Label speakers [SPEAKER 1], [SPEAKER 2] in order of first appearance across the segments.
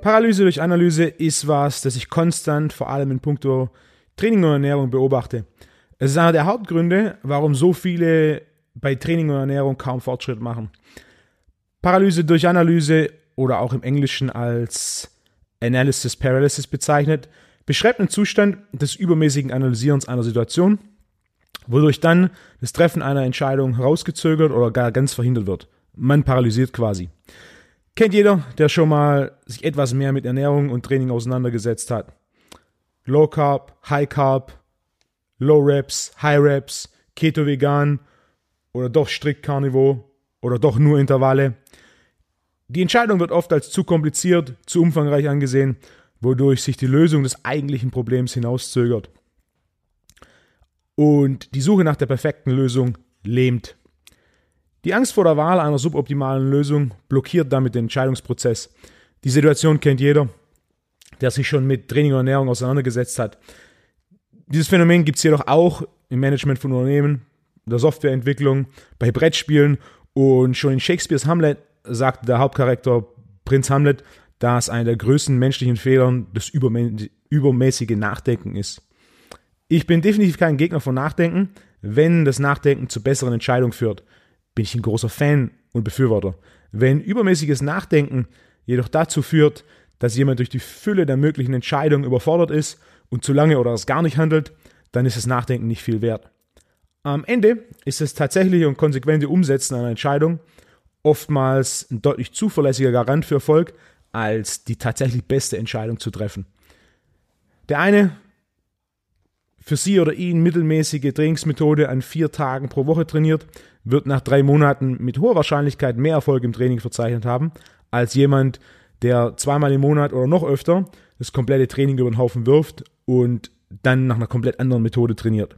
[SPEAKER 1] Paralyse durch Analyse ist was, das ich konstant, vor allem in puncto Training und Ernährung beobachte. Es ist einer der Hauptgründe, warum so viele bei Training und Ernährung kaum Fortschritt machen. Paralyse durch Analyse oder auch im Englischen als Analysis Paralysis bezeichnet, beschreibt einen Zustand des übermäßigen Analysierens einer Situation, wodurch dann das Treffen einer Entscheidung herausgezögert oder gar ganz verhindert wird. Man paralysiert quasi. Kennt jeder, der schon mal sich etwas mehr mit Ernährung und Training auseinandergesetzt hat. Low Carb, High Carb, Low Reps, High Reps, Keto Vegan oder doch strikt Carnivore oder doch nur Intervalle. Die Entscheidung wird oft als zu kompliziert, zu umfangreich angesehen, wodurch sich die Lösung des eigentlichen Problems hinauszögert. Und die Suche nach der perfekten Lösung lähmt. Die Angst vor der Wahl einer suboptimalen Lösung blockiert damit den Entscheidungsprozess. Die Situation kennt jeder, der sich schon mit Training und Ernährung auseinandergesetzt hat. Dieses Phänomen gibt es jedoch auch im Management von Unternehmen, in der Softwareentwicklung, bei Brettspielen und schon in Shakespeares Hamlet sagte der Hauptcharakter Prinz Hamlet, dass einer der größten menschlichen Fehler das übermäßige Nachdenken ist. Ich bin definitiv kein Gegner von Nachdenken, wenn das Nachdenken zu besseren Entscheidungen führt. Bin ich ein großer Fan und Befürworter. Wenn übermäßiges Nachdenken jedoch dazu führt, dass jemand durch die Fülle der möglichen Entscheidungen überfordert ist und zu lange oder erst gar nicht handelt, dann ist das Nachdenken nicht viel wert. Am Ende ist das tatsächliche und konsequente Umsetzen einer Entscheidung oftmals ein deutlich zuverlässiger Garant für Erfolg, als die tatsächlich beste Entscheidung zu treffen. Der eine für sie oder ihn mittelmäßige Trainingsmethode an 4 Tagen pro Woche trainiert, wird nach 3 Monaten mit hoher Wahrscheinlichkeit mehr Erfolg im Training verzeichnet haben, als jemand, der 2-mal im Monat oder noch öfter das komplette Training über den Haufen wirft und dann nach einer komplett anderen Methode trainiert.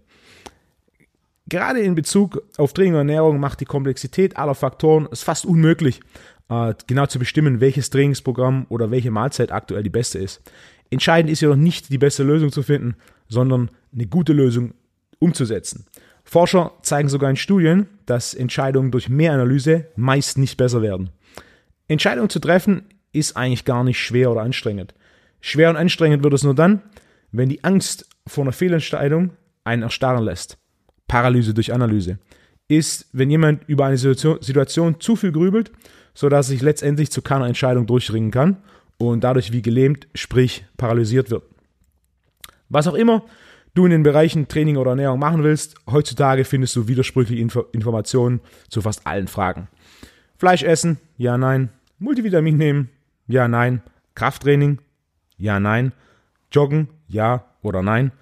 [SPEAKER 1] Gerade in Bezug auf Training und Ernährung macht die Komplexität aller Faktoren es fast unmöglich, genau zu bestimmen, welches Trainingsprogramm oder welche Mahlzeit aktuell die beste ist. Entscheidend ist jedoch nicht, die beste Lösung zu finden, sondern eine gute Lösung umzusetzen. Forscher zeigen sogar in Studien, dass Entscheidungen durch mehr Analyse meist nicht besser werden. Entscheidungen zu treffen ist eigentlich gar nicht schwer oder anstrengend. Schwer und anstrengend wird es nur dann, wenn die Angst vor einer Fehlentscheidung einen erstarren lässt. Paralyse durch Analyse ist, wenn jemand über eine Situation zu viel grübelt, sodass er sich letztendlich zu keiner Entscheidung durchringen kann und dadurch wie gelähmt, sprich paralysiert wird. Was auch immer du in den Bereichen Training oder Ernährung machen willst, heutzutage findest du widersprüchliche Informationen zu fast allen Fragen. Fleisch essen? Ja, nein. Multivitamin nehmen? Ja, nein. Krafttraining? Ja, nein. Joggen? Ja oder nein.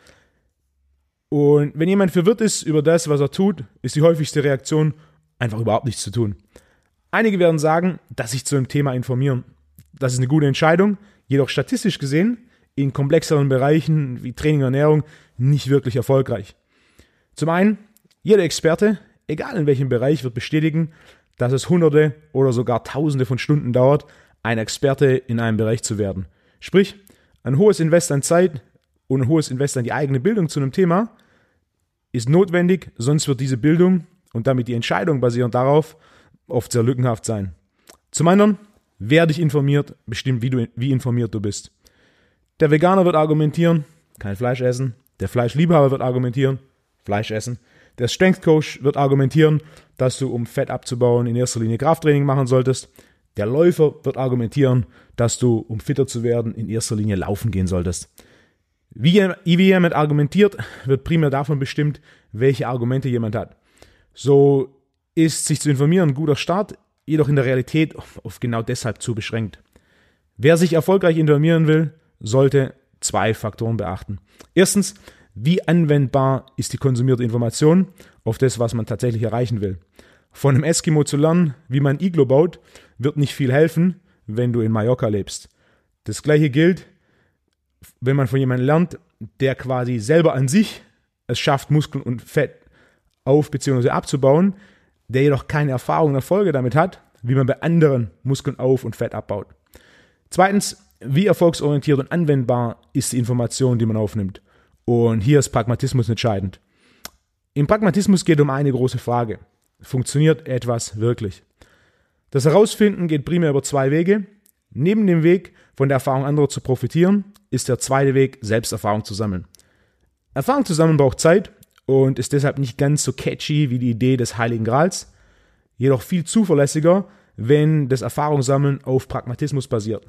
[SPEAKER 1] Und wenn jemand verwirrt ist über das, was er tut, ist die häufigste Reaktion, einfach überhaupt nichts zu tun. Einige werden sagen, dass sich zu dem Thema informieren. Das ist eine gute Entscheidung, jedoch statistisch gesehen in komplexeren Bereichen wie Training und Ernährung nicht wirklich erfolgreich. Zum einen, jeder Experte, egal in welchem Bereich, wird bestätigen, dass es Hunderte oder sogar Tausende von Stunden dauert, ein Experte in einem Bereich zu werden. Sprich, ein hohes Invest an Zeit und ein hohes Invest an die eigene Bildung zu einem Thema ist notwendig, sonst wird diese Bildung und damit die Entscheidung basierend darauf oft sehr lückenhaft sein. Zum anderen, wer dich informiert, bestimmt wie informiert du bist. Der Veganer wird argumentieren, kein Fleisch essen. Der Fleischliebhaber wird argumentieren, Fleisch essen. Der Strength Coach wird argumentieren, dass du, um Fett abzubauen, in erster Linie Krafttraining machen solltest. Der Läufer wird argumentieren, dass du, um fitter zu werden, in erster Linie laufen gehen solltest. Wie jemand argumentiert, wird primär davon bestimmt, welche Argumente jemand hat. So ist sich zu informieren ein guter Start, jedoch in der Realität auf genau deshalb zu beschränkt. Wer sich erfolgreich informieren will, sollte 2 Faktoren beachten. Erstens, wie anwendbar ist die konsumierte Information auf das, was man tatsächlich erreichen will. Von einem Eskimo zu lernen, wie man ein Iglo baut, wird nicht viel helfen, wenn du in Mallorca lebst. Das gleiche gilt, wenn man von jemandem lernt, der quasi selber an sich es schafft, Muskeln und Fett auf- bzw. abzubauen, der jedoch keine Erfahrung und Erfolge damit hat, wie man bei anderen Muskeln auf- und Fett abbaut. Zweitens, wie erfolgsorientiert und anwendbar ist die Information, die man aufnimmt. Und hier ist Pragmatismus entscheidend. Im Pragmatismus geht es um eine große Frage. Funktioniert etwas wirklich? Das Herausfinden geht primär über 2 Wege. Neben dem Weg, von der Erfahrung anderer zu profitieren, ist der zweite Weg, Selbsterfahrung zu sammeln. Erfahrung zu sammeln braucht Zeit und ist deshalb nicht ganz so catchy wie die Idee des Heiligen Grals, jedoch viel zuverlässiger, wenn das Erfahrungssammeln auf Pragmatismus basiert.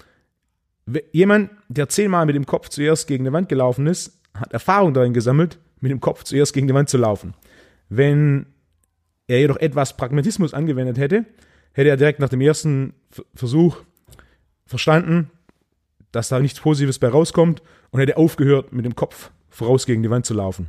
[SPEAKER 1] Jemand, der 10-mal mit dem Kopf zuerst gegen die Wand gelaufen ist, hat Erfahrung darin gesammelt, mit dem Kopf zuerst gegen die Wand zu laufen. Wenn er jedoch etwas Pragmatismus angewendet hätte, hätte er direkt nach dem ersten Versuch verstanden, dass da nichts Positives bei rauskommt und hätte aufgehört, mit dem Kopf voraus gegen die Wand zu laufen.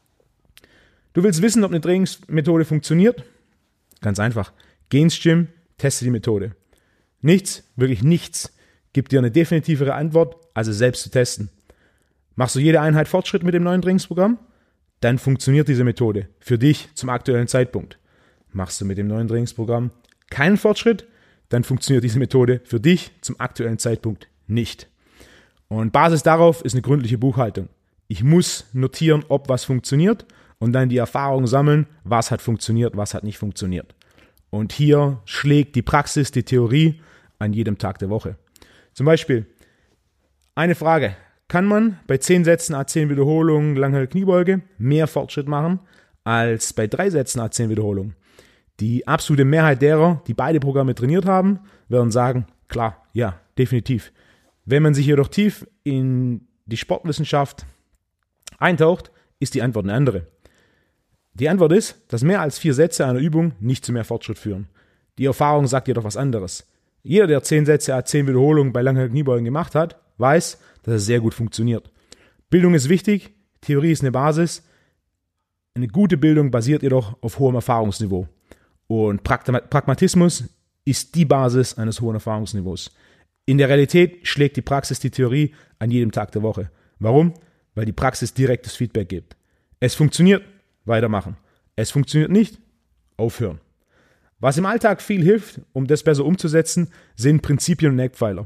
[SPEAKER 1] Du willst wissen, ob eine Trainingsmethode funktioniert? Ganz einfach. Geh ins Gym, teste die Methode. Nichts, wirklich nichts, gibt dir eine definitivere Antwort, als es selbst zu testen. Machst du jede Einheit Fortschritt mit dem neuen Trainingsprogramm? Dann funktioniert diese Methode für dich zum aktuellen Zeitpunkt. Machst du mit dem neuen Trainingsprogramm keinen Fortschritt? Dann funktioniert diese Methode für dich zum aktuellen Zeitpunkt nicht. Und Basis darauf ist eine gründliche Buchhaltung. Ich muss notieren, ob was funktioniert und dann die Erfahrung sammeln, was hat funktioniert, was hat nicht funktioniert. Und hier schlägt die Praxis die Theorie an jedem Tag der Woche. Zum Beispiel eine Frage. Kann man bei 10 Sätzen A10 Wiederholungen lange Kniebeuge mehr Fortschritt machen als bei 3 Sätzen A10 Wiederholungen? Die absolute Mehrheit derer, die beide Programme trainiert haben, werden sagen, klar, ja, definitiv. Wenn man sich jedoch tief in die Sportwissenschaft eintaucht, ist die Antwort eine andere. Die Antwort ist, dass mehr als 4 Sätze einer Übung nicht zu mehr Fortschritt führen. Die Erfahrung sagt jedoch was anderes. Jeder, der 10 Sätze A10 Wiederholungen bei langen Kniebeugen gemacht hat, weiß, dass es sehr gut funktioniert. Bildung ist wichtig, Theorie ist eine Basis. Eine gute Bildung basiert jedoch auf hohem Erfahrungsniveau. Und Pragmatismus ist die Basis eines hohen Erfahrungsniveaus. In der Realität schlägt die Praxis die Theorie an jedem Tag der Woche. Warum? Weil die Praxis direktes Feedback gibt. Es funktioniert, weitermachen. Es funktioniert nicht, aufhören. Was im Alltag viel hilft, um das besser umzusetzen, sind Prinzipien und Eckpfeiler.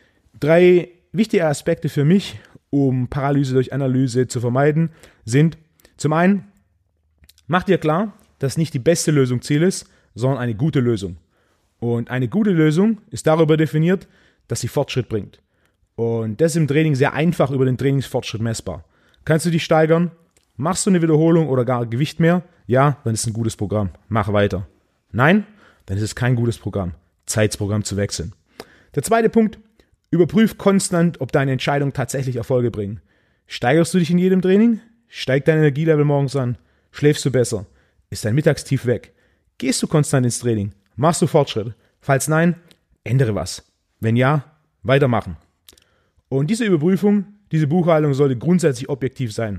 [SPEAKER 1] 3 wichtige Aspekte für mich, um Paralyse durch Analyse zu vermeiden, sind zum einen, mach dir klar, dass nicht die beste Lösung Ziel ist, sondern eine gute Lösung. Und eine gute Lösung ist darüber definiert, dass sie Fortschritt bringt. Und das ist im Training sehr einfach über den Trainingsfortschritt messbar. Kannst du dich steigern? Machst du eine Wiederholung oder gar Gewicht mehr? Ja, dann ist es ein gutes Programm. Mach weiter. Nein, dann ist es kein gutes Programm. Zeit, das Programm zu wechseln. Der zweite Punkt, überprüf konstant, ob deine Entscheidungen tatsächlich Erfolge bringen. Steigerst du dich in jedem Training? Steigt dein Energielevel morgens an? Schläfst du besser? Ist dein Mittagstief weg? Gehst du konstant ins Training? Machst du Fortschritt? Falls nein, ändere was. Wenn ja, weitermachen. Und diese Überprüfung, diese Buchhaltung sollte grundsätzlich objektiv sein.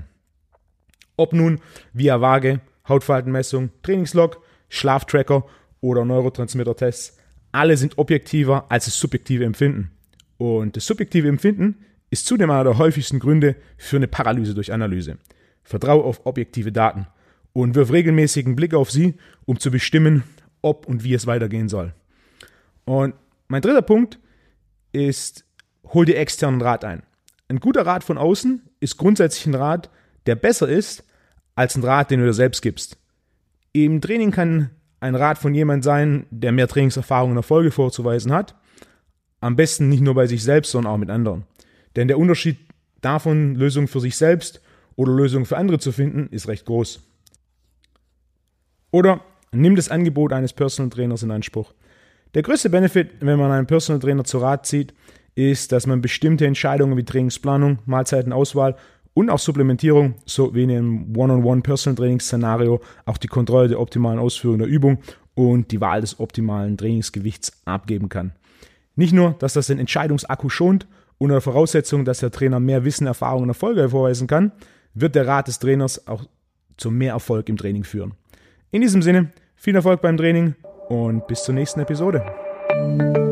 [SPEAKER 1] Ob nun via Waage, Hautfaltenmessung, Trainingslog, Schlaftracker oder Neurotransmitter-Tests, alle sind objektiver als das subjektive Empfinden. Und das subjektive Empfinden ist zudem einer der häufigsten Gründe für eine Paralyse durch Analyse. Vertraue auf objektive Daten und wirf regelmäßigen Blick auf sie, um zu bestimmen, ob und wie es weitergehen soll. Und mein dritter Punkt ist, hol dir externen Rat ein. Ein guter Rat von außen ist grundsätzlich ein Rat, der besser ist als ein Rat, den du dir selbst gibst. Im Training kann ein Rat von jemand sein, der mehr Trainingserfahrung und Erfolge vorzuweisen hat. Am besten nicht nur bei sich selbst, sondern auch mit anderen. Denn der Unterschied davon, Lösungen für sich selbst oder Lösungen für andere zu finden, ist recht groß. Oder nimm das Angebot eines Personal Trainers in Anspruch. Der größte Benefit, wenn man einen Personal Trainer zu Rat zieht, ist, dass man bestimmte Entscheidungen wie Trainingsplanung, Mahlzeitenauswahl und auch Supplementierung, so wie in einem One-on-One-Personal-Training-Szenario, auch die Kontrolle der optimalen Ausführung der Übung und die Wahl des optimalen Trainingsgewichts abgeben kann. Nicht nur, dass das den Entscheidungsakku schont, unter der Voraussetzung, dass der Trainer mehr Wissen, Erfahrung und Erfolge vorweisen kann, wird der Rat des Trainers auch zu mehr Erfolg im Training führen. In diesem Sinne, viel Erfolg beim Training und bis zur nächsten Episode.